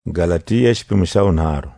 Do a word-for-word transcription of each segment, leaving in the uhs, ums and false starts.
Galatiya xiphemu xa vunharhu.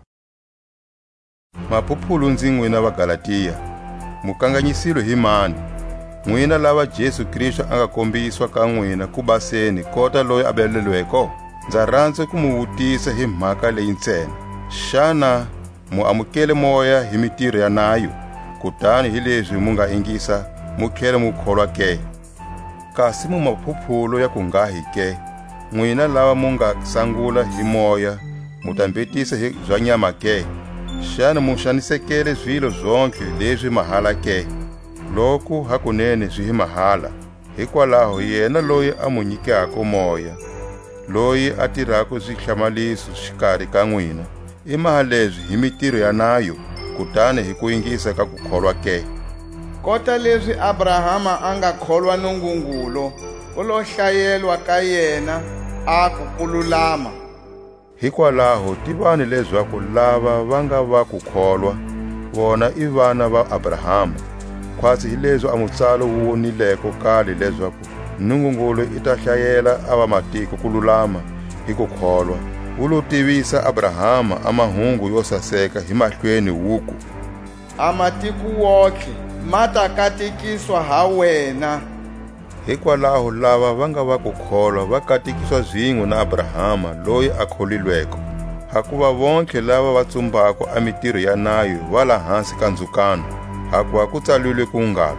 Maphuphulu ndzi n'wina va Galatiya, mukanganyisilo hi mani? N'wina lava Jesu Kristu a nga kombiswa ka n'wina ku baseni kota loyi a beleliweko? Ndza rhandza ku mu vutisa hi mhaka leyi ntsena. Xana mu amukele moya hi mitirho ya nayo, kutani hi leswi mu nga ingisa mu tlhela mu kholwa ke? Kasi mu maphuphulo ya ku ngahi ke? N'wina lava mu nga sangula hi moya mu tambetisa hi bya nyama ke? Xana mu xanisekele zwilo zonke leswi mahala ke? Loko hakunene swi hi mahala, hikwalaho yena loyi a mu nyikaka moya, loyi a tirhaka swihlamaliso xikarhi ka n'wina, i maha leswi hi mitirho ya nayo, kutani hi ku yingisa ka ku kholwa ke? Kota leswi Abrahama a nga kholwa Nungungulu, u lo hlayelwa ka yena a ku kululama. Hikwalaho tivani leswaku lava va nga va ku kholwa, vona i vana va Abrahama. Khwatsi hi leswi a mutsalo wu vonileko kale leswaku Nungungulu i ta hlayela a va matiko kululama hi ku kholwa. U lo tivisa Abrahama a mahungu yo saseka hi mahlweni wuku, a matiko wonke ma ta katekiswa ha wena. Hikwalaho lava va nga va ku kholwa va katekiswa zwin'we na Abrahama loyi a kholilweko, hakuva vonke lava va tsumbaka a mitirho ya nayo va la hansi ka ndzukano, hakuva ku tsaliwile ku ngalo,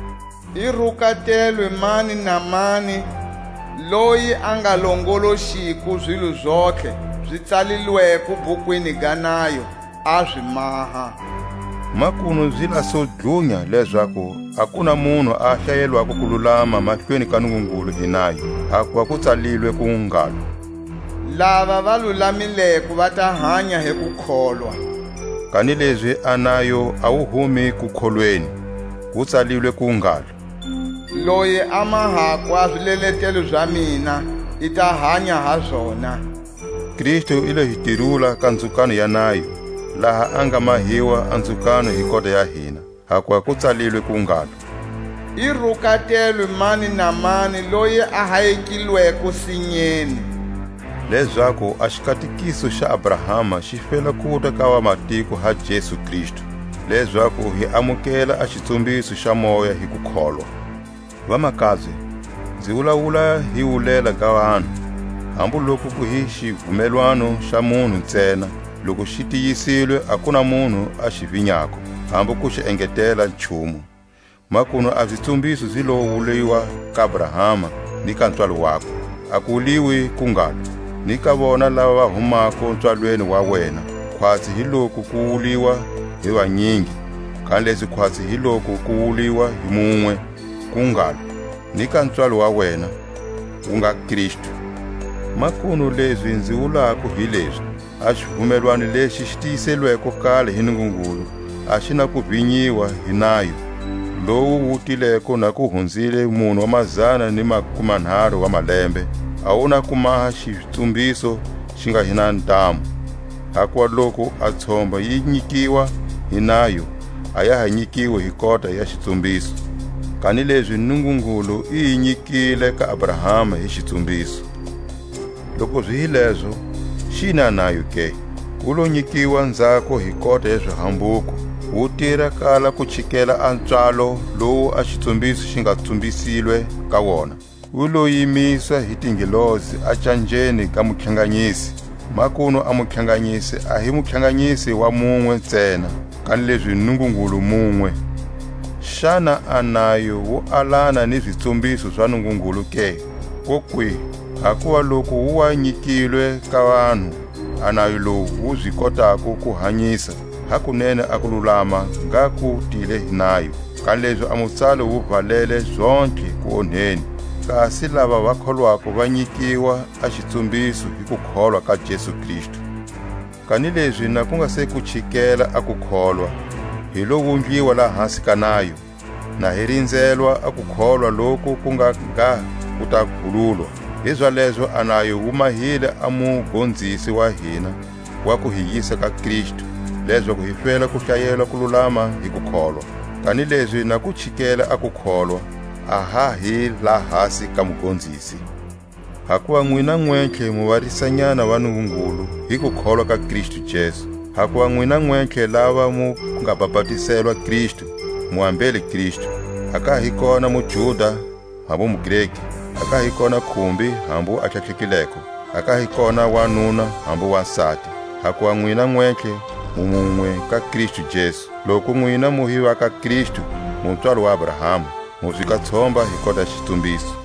i rukatelwe mani na mani loyi a nga longoloxiku zwilo zonke swi tsalilweko bukwini ga nayo a swi maha. Makuno byi la so dlunya leswaku a ku na munhu a hlayelwaka ku lulama mahlweni ka Nungungulu hi nayo, hakuva ku tsalilwe ku ngalo, lava va lulamileko va ta hanya hi ku kholwa. Kanileswi a nayo a wu humi ku kholweni, ku tsalilwe ku ngalo, loyi a mahakwa swileletelo bya mina i ta hanya ha zwona. Kristu i lo hi tirhula ka ndzukano ya nayo, laha a nga mahiwa a ndzukano hi kota ya hina, hakuva ku tsalilwe ku ngalo, i rukatelwe mani na mani loyi a hayekilweko sinyeni. leswaku a xikatikiso xa Abrahama xi fela kuta ka va matiko ha Jesu Kristu, leswaku hi amukela a xitsumbiso xa moya hi ku kholwa. Vamakabye, ndzi vulavula hi wulela ka vanhu, hambu loko ku hi xivumelwano xa munhu ntsena, loko xi tiyisilwe a ku na munhu a xi vinyako, hambu ku xi engetela nchumu. Makuno a switsumbiso byi lo vuliwa ka Abrahama ni ka ntswalo wako, a ku vuliwi ku ngalo, ni ka vona lava va humako ntswalweni wa wena. Khwatsi hi loko ku vuliwa hi vanyingi, kanileswi khwatsi hi loko ku vuliwa hi mumwe ku ngalo, ni ka ntswalo wa wena wu nga Kristu. Makuno leswi ndzi vulaka hi leswi, a xivumelwano lexi xi tiyiselweko kale hi Nungungulu a xi na ku vinyiwa hi nayo, lowu wu tileko na ku hundzile munhu wa mazana ni makumanharhu wa malembe, a wu na ku maha xitsumbiso xi nga hina ntamu. Hakuva loko a tshomba yi nyikiwa hi nayo, a ya ha nyikiwe hi kota ya xitsumbiso, kanileswi Nungungulu i yi nyikile ka Abrahama hi xitsumbiso. Loko byi hi leswo, xina nayo ke? Wu lo nyikiwa ndzhaku hi kota ya swihambuko, wu tirha kala ku chikela a ntswalo lowu a xitsumbiso xi nga tsumbisiwe ka wona. Wu lo yimisa hi tingelosi a canjeni ka mutlhanganyisi. Makuno a mutlhanganyisi a hi mutlhanganyisi wa mun'we ntsena, kanileswi Nungungulu mun'we. Xana a nayo wu alana ni switsumbiso swa Nungungulu ke? Kokwihi, hakuva loko wu wa nyikilwe ka vanhu, a nayo lowu wu byi kotaka ku hanyisa hakunene a ku lulama nga ku tile hi nayo, kanileswi a mutsalo wu valele zonke ku onheni. Kasi lava va kholwako va nyikiwa a xitsumbiso hi ku kholwa ka Jesu Kristu. Kanileswi na ku nga se ku chikela a ku kholwa, hi lo wundliwa la hansi ka nayo, na hi rindzelwa a ku kholwa loku ku nga nga ku ta khululwa. Hi zwaleswo a nayo wu mahile a mugondzisi wa hina wa ku hi yisa ka Kristu, leswaku hi fela ku hlayela ku lulama hi ku kholwa. Kanileswi na ku chikela a ku kholwa, aha hi la hansi ka mugondzisi. hakuva n'wina n'wentlhe mu varisanyana va Nungungulu hi ku kholwa ka Kristu Jesu. Hakuva n'wina n'wentlhe lava mu nga bapatiselwa Kristu mu ambele Kristu. Haka hi kona mujuda hambu mugreki, haka hi kona khumbi hambu a tlhatlhekileko, haka hi kona wanuna hambu wansati. Hakuva n'wina n'wentlhe mu mun'we ka Kristu Jesu. Loko n'wina mu hi va ka Kristu, mutswalo wa Abrahamu, mu fika tshomba hi kota xitumbiso.